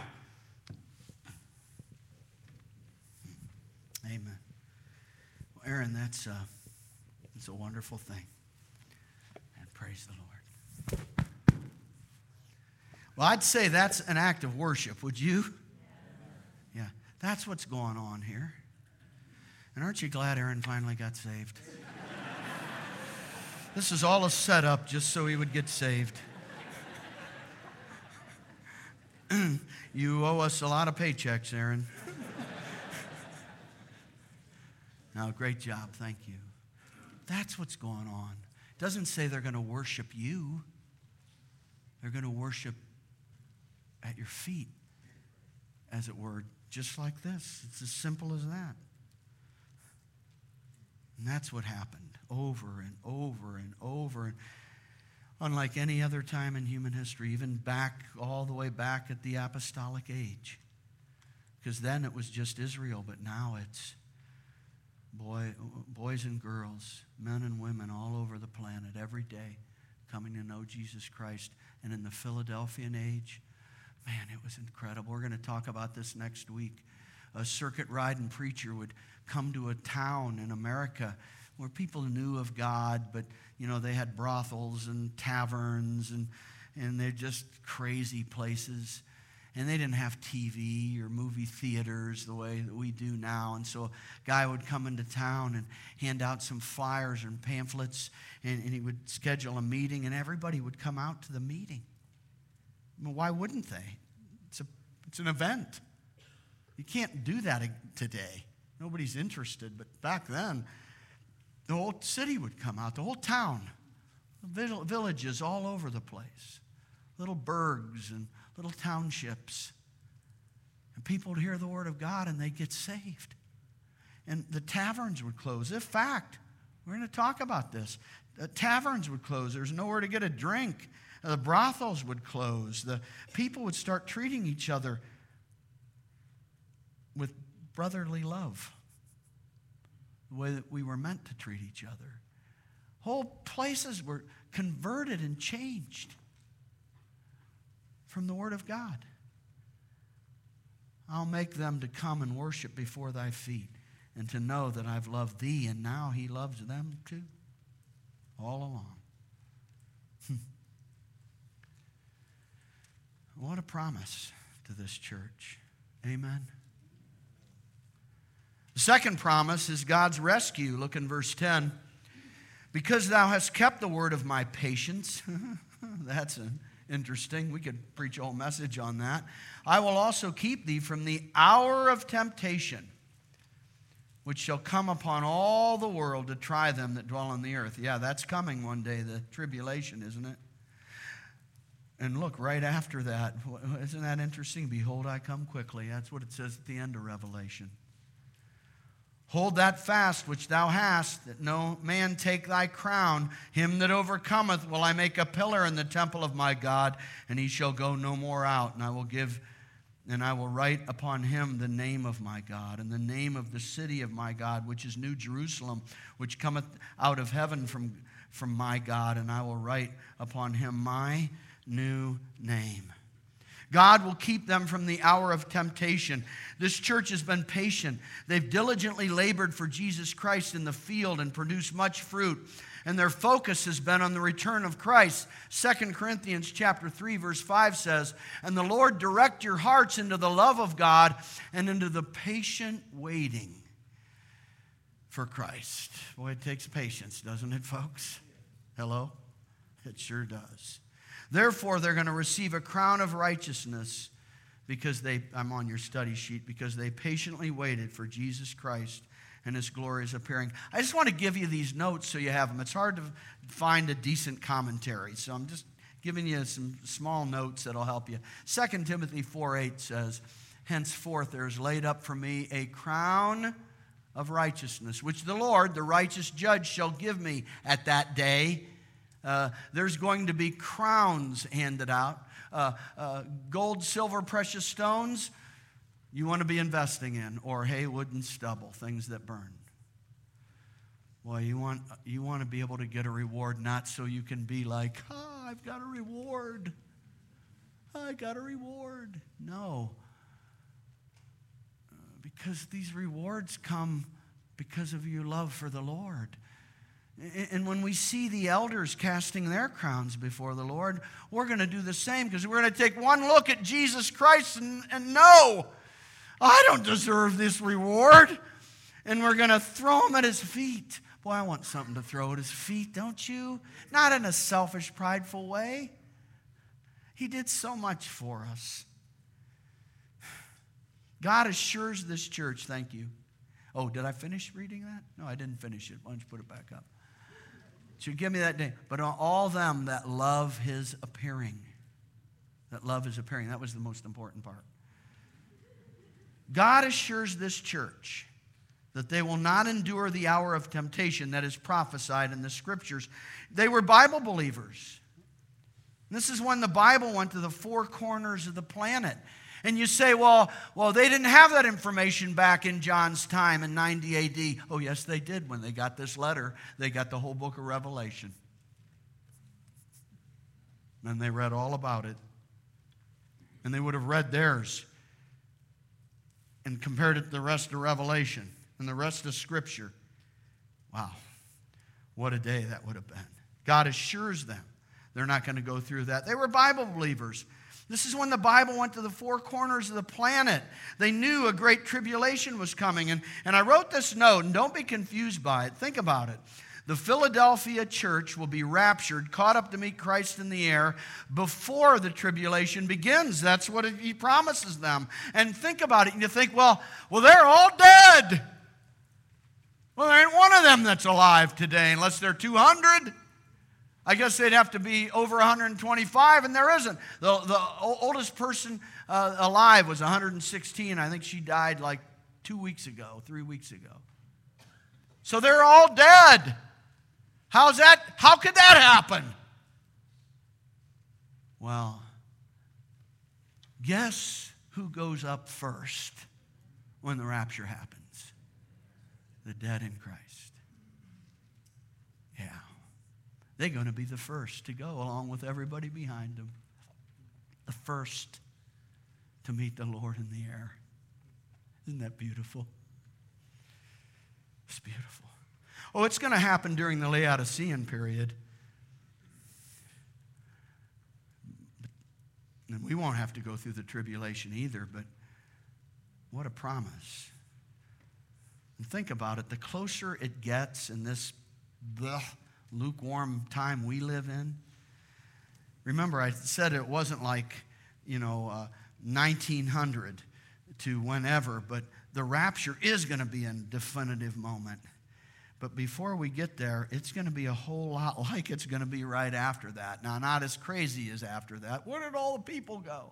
Amen. Well, Aaron, that's a wonderful thing. And praise the Lord. Well, I'd say that's an act of worship, would you? Yeah, that's what's going on here. And aren't you glad Aaron finally got saved? This is all a setup just so he would get saved. You owe us a lot of paychecks, Aaron. No, great job. Thank you. That's what's going on. It doesn't say they're going to worship you. They're going to worship at your feet, as it were, just like this. It's as simple as that. And that's what happened over and over and over. Unlike any other time in human history, even back, all the way back at the apostolic age. Because then it was just Israel, but now it's boys and girls, men and women all over the planet every day coming to know Jesus Christ. And in the Philadelphian age, man, it was incredible. We're going to talk about this next week. A circuit riding preacher would come to a town in America where people knew of God, but, they had brothels and taverns, and they're just crazy places. And they didn't have TV or movie theaters the way that we do now. And so a guy would come into town and hand out some flyers and pamphlets, and he would schedule a meeting, and everybody would come out to the meeting. Well, why wouldn't they? It's an event. You can't do that today. Nobody's interested. But back then, the whole city would come out, the whole town, villages all over the place, little burgs and little townships. And people would hear the word of God and they'd get saved. And the taverns would close. In fact, we're going to talk about this. The taverns would close. There's nowhere to get a drink. The brothels would close. The people would start treating each other with brotherly love, the way that we were meant to treat each other. Whole places were converted and changed from the Word of God. I'll make them to come and worship before thy feet, and to know that I've loved thee, and now he loves them too, all along. What a promise to this church. Amen. The second promise is God's rescue. Look in verse 10. Because thou hast kept the word of my patience. That's interesting. We could preach a whole message on that. I will also keep thee from the hour of temptation, which shall come upon all the world to try them that dwell on the earth. Yeah, that's coming one day, the tribulation, isn't it? And look, right after that, isn't that interesting? Behold, I come quickly. That's what it says at the end of Revelation. Hold that fast which thou hast, that no man take thy crown. Him that overcometh will I make a pillar in the temple of my God, and he shall go no more out. And I will write upon him the name of my God, and the name of the city of my God, which is New Jerusalem, which cometh out of heaven from my God, and I will write upon him my new name. God will keep them from the hour of temptation. This church has been patient. They've diligently labored for Jesus Christ in the field and produced much fruit. And their focus has been on the return of Christ. 2 Corinthians chapter 3, verse 5 says, and the Lord direct your hearts into the love of God and into the patient waiting for Christ. Boy, it takes patience, doesn't it, folks? Hello? It sure does. Therefore, they're going to receive a crown of righteousness because I'm on your study sheet, because they patiently waited for Jesus Christ and his glorious appearing. I just want to give you these notes so you have them. It's hard to find a decent commentary, so I'm just giving you some small notes that'll help you. 2 Timothy 4:8 says, henceforth there is laid up for me a crown of righteousness, which the Lord, the righteous judge, shall give me at that day. There's going to be crowns handed out. Gold, silver, precious stones you want to be investing in, or hay, wood, and stubble, things that burn. Well, you want to be able to get a reward, not so you can be like, I've got a reward. I got a reward. No. Because these rewards come because of your love for the Lord. And when we see the elders casting their crowns before the Lord, we're going to do the same, because we're going to take one look at Jesus Christ and know, I don't deserve this reward. And we're going to throw him at his feet. Boy, I want something to throw at his feet, don't you? Not in a selfish, prideful way. He did so much for us. God assures this church, thank you. Oh, did I finish reading that? No, I didn't finish it. Why don't you put it back up? So give me that name. But on all them that love his appearing. That love his appearing. That was the most important part. God assures this church that they will not endure the hour of temptation that is prophesied in the Scriptures. They were Bible believers. This is when the Bible went to the four corners of the planet. And you say, well, they didn't have that information back in John's time in 90 A.D. Oh, yes, they did. When they got this letter, they got the whole book of Revelation. And they read all about it. And they would have read theirs and compared it to the rest of Revelation and the rest of Scripture. Wow, what a day that would have been. God assures them they're not going to go through that. They were Bible believers. This is when the Bible went to the four corners of the planet. They knew a great tribulation was coming. And I wrote this note, and don't be confused by it. Think about it. The Philadelphia church will be raptured, caught up to meet Christ in the air before the tribulation begins. That's what he promises them. And think about it, and you think, well, they're all dead. Well, there ain't one of them that's alive today unless they're 200. I guess they'd have to be over 125, and there isn't. The oldest person alive was 116. I think she died like 3 weeks ago. So they're all dead. How could that happen? Well, guess who goes up first when the rapture happens? The dead in Christ. Yeah. They're going to be the first to go along with everybody behind them. The first to meet the Lord in the air. Isn't that beautiful? It's beautiful. Oh, it's going to happen during the Laodicean period. And we won't have to go through the tribulation either, but what a promise. And think about it. The closer it gets in this lukewarm time we live in. Remember, I said it wasn't like, 1900 to whenever, but the rapture is going to be a definitive moment. But before we get there, it's going to be a whole lot like it's going to be right after that. Now, not as crazy as after that. Where did all the people go?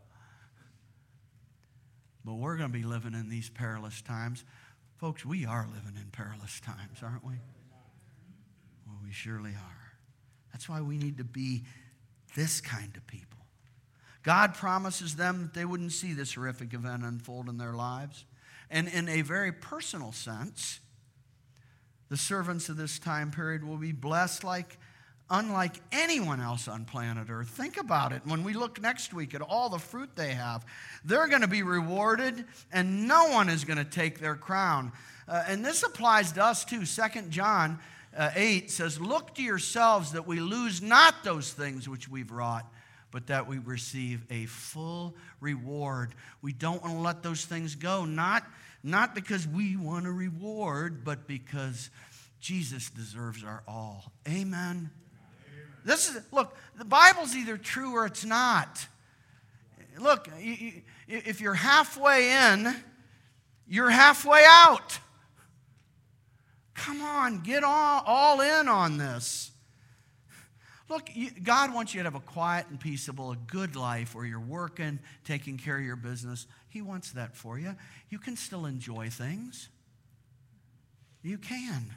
But we're going to be living in these perilous times. Folks, we are living in perilous times, aren't we? Well, we surely are. That's why we need to be this kind of people. God promises them that they wouldn't see this horrific event unfold in their lives. And in a very personal sense, the servants of this time period will be blessed unlike anyone else on planet Earth. Think about it. When we look next week at all the fruit they have, they're going to be rewarded, and no one is going to take their crown. And this applies to us too. 2 John 8 says, "Look to yourselves that we lose not those things which we've wrought, but that we receive a full reward." We don't want to let those things go, not because we want a reward, but because Jesus deserves our all. Amen. Look, the Bible's either true or it's not. Look, if you're halfway in, you're halfway out. Come on, get all in on this. Look, God wants you to have a quiet and peaceable, a good life where you're working, taking care of your business. He wants that for you. You can still enjoy things. You can.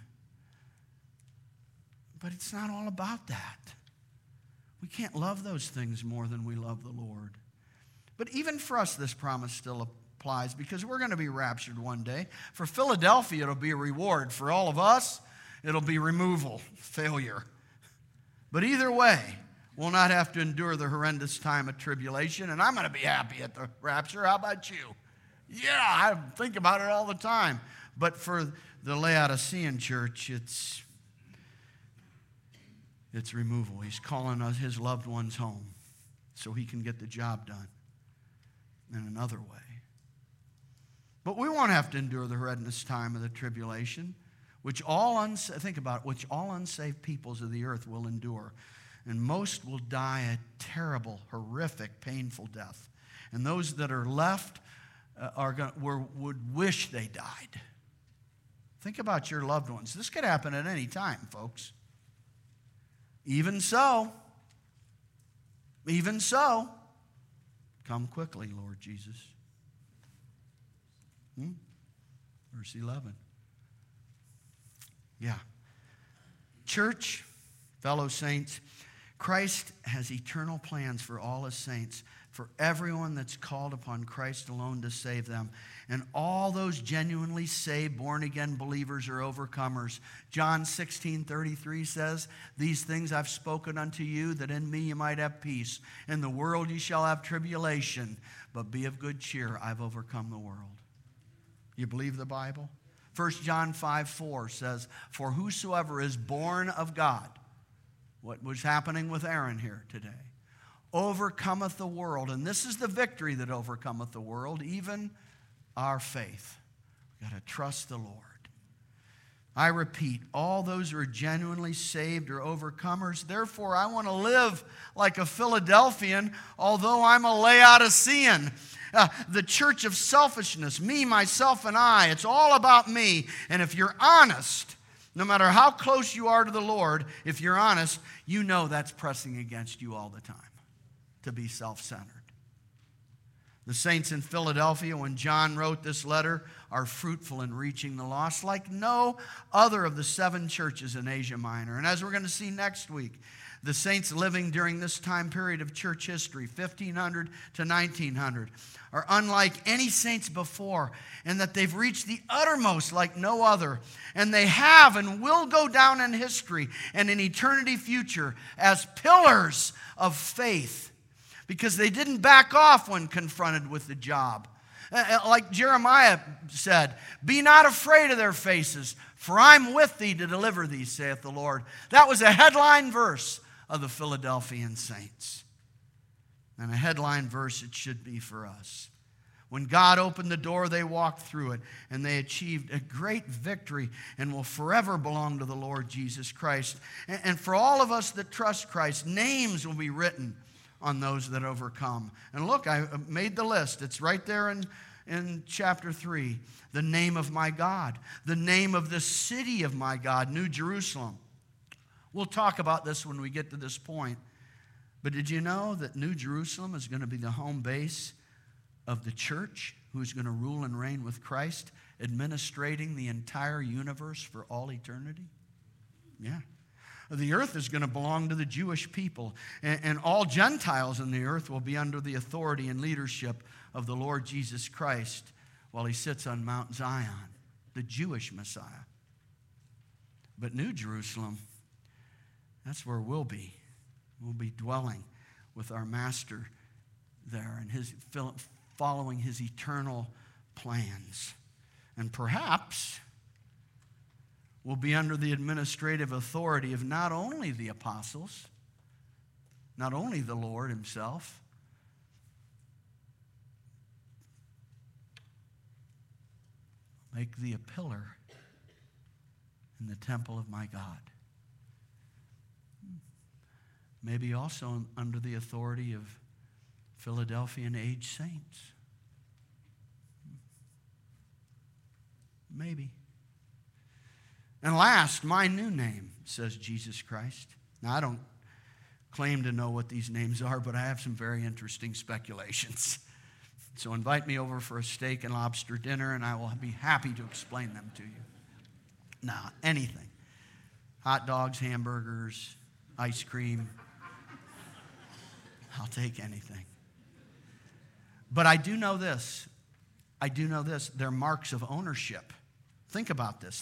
But it's not all about that. We can't love those things more than we love the Lord. But even for us, this promise still applies because we're going to be raptured one day. For Philadelphia, it'll be a reward. For all of us, it'll be removal, failure. But either way, we'll not have to endure the horrendous time of tribulation, and I'm going to be happy at the rapture. How about you? Yeah, I think about it all the time. But for the Laodicean church, it's removal. He's calling us his loved ones home so he can get the job done in another way. But we won't have to endure the horrendous time of the tribulation, which all unsaved peoples of the earth will endure. And most will die a terrible, horrific, painful death. And those that are left would wish they died. Think about your loved ones. This could happen at any time, folks. Even so, come quickly, Lord Jesus. Verse 11. Yeah. Church, fellow saints, Christ has eternal plans for all his saints, for everyone that's called upon Christ alone to save them. And all those genuinely saved, born-again believers are overcomers. John 16:33 says, "These things I've spoken unto you, that in me you might have peace. In the world you shall have tribulation, but be of good cheer. I've overcome the world." You believe the Bible? 1 John 5:4 says, "For whosoever is born of God," what was happening with Aaron here today, "overcometh the world." And this is the victory that overcometh the world, even our faith. We've got to trust the Lord. I repeat, all those who are genuinely saved are overcomers. Therefore, I want to live like a Philadelphian, although I'm a Laodicean. The church of selfishness, me, myself, and I. It's all about me. And if you're honest, no matter how close you are to the Lord, if you're honest, you know that's pressing against you all the time, to be self-centered. The saints in Philadelphia, when John wrote this letter, are fruitful in reaching the lost like no other of the 7 churches in Asia Minor. And as we're going to see next week, the saints living during this time period of church history, 1500 to 1900, are unlike any saints before, in that they've reached the uttermost like no other. And they have and will go down in history and in eternity future as pillars of faith, because they didn't back off when confronted with the job. Like Jeremiah said, "Be not afraid of their faces, for I'm with thee to deliver thee, saith the Lord." That was a headline verse of the Philadelphian saints. And a headline verse it should be for us. When God opened the door, they walked through it, and they achieved a great victory and will forever belong to the Lord Jesus Christ. And for all of us that trust Christ, names will be written on those that overcome. And look, I made the list. It's right there in chapter 3. The name of my God. The name of the city of my God, New Jerusalem. We'll talk about this when we get to this point. But did you know that New Jerusalem is going to be the home base of the church, who's going to rule and reign with Christ, administrating the entire universe for all eternity? Yeah. The earth is going to belong to the Jewish people, and all Gentiles in the earth will be under the authority and leadership of the Lord Jesus Christ while he sits on Mount Zion, the Jewish Messiah. But New Jerusalem, that's where we'll be. We'll be dwelling with our Master there and following his eternal plans. And perhaps will be under the administrative authority of not only the apostles, not only the Lord himself, make thee a pillar in the temple of my God. Maybe also under the authority of Philadelphian age saints. Maybe. And last, my new name, says Jesus Christ. Now, I don't claim to know what these names are, but I have some very interesting speculations. So invite me over for a steak and lobster dinner, and I will be happy to explain them to you. Now, anything. Hot dogs, hamburgers, ice cream. I'll take anything. But I do know this. They're marks of ownership. Think about this.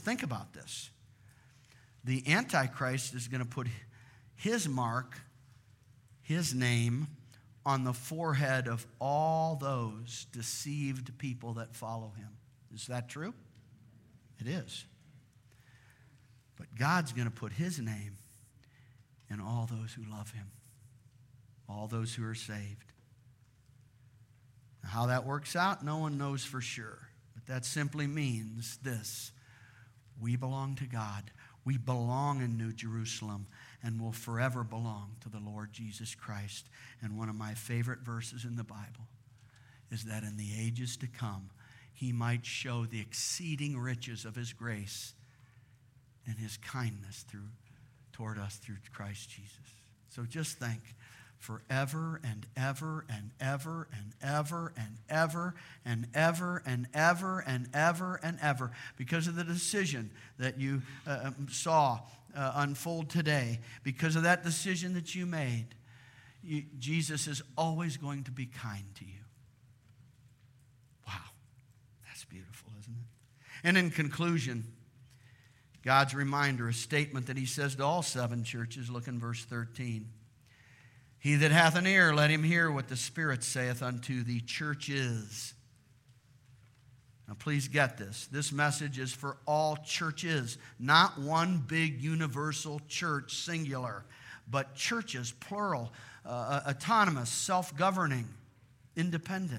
The Antichrist is going to put his mark, his name, on the forehead of all those deceived people that follow him. Is that true? It is. But God's going to put his name in all those who love him, all those who are saved. Now, how that works out, no one knows for sure. But that simply means this: we belong to God. We belong in New Jerusalem and will forever belong to the Lord Jesus Christ. And one of my favorite verses in the Bible, is that in the ages to come, he might show the exceeding riches of his grace and his kindness toward us through Christ Jesus. So just think, forever and ever and ever and ever and ever and ever and ever and ever and ever, because of the decision that you saw unfold today, because of that decision that you made, Jesus is always going to be kind to you. Wow, that's beautiful, isn't it? And in conclusion, God's reminder, a statement that he says to all 7 churches. Look in verse 13. He that hath an ear, let him hear what the Spirit saith unto the churches. Now please get this. This message is for all churches, not one big universal church, singular, but churches, plural, autonomous, self-governing, independent.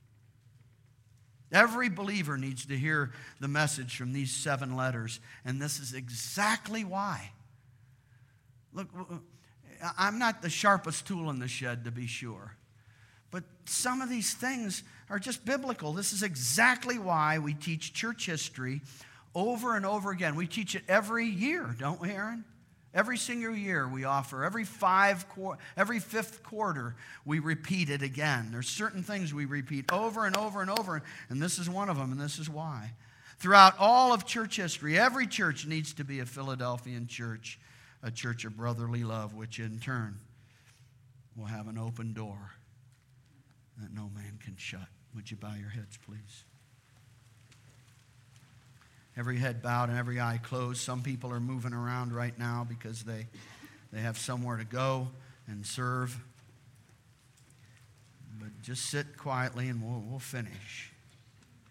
Every believer needs to hear the message from these 7 letters, and this is exactly why. Look, I'm not the sharpest tool in the shed, to be sure, but some of these things are just biblical. This is exactly why we teach church history over and over again. We teach it every year, don't we, Aaron? Every single year we offer. Every fifth quarter we repeat it again. There's certain things we repeat over and over and over, and this is one of them, and this is why. Throughout all of church history, every church needs to be a Philadelphian church, a church of brotherly love, which in turn will have an open door that no man can shut. Would you bow your heads, please? Every head bowed and every eye closed. Some people are moving around right now because they have somewhere to go and serve. But just sit quietly and we'll finish.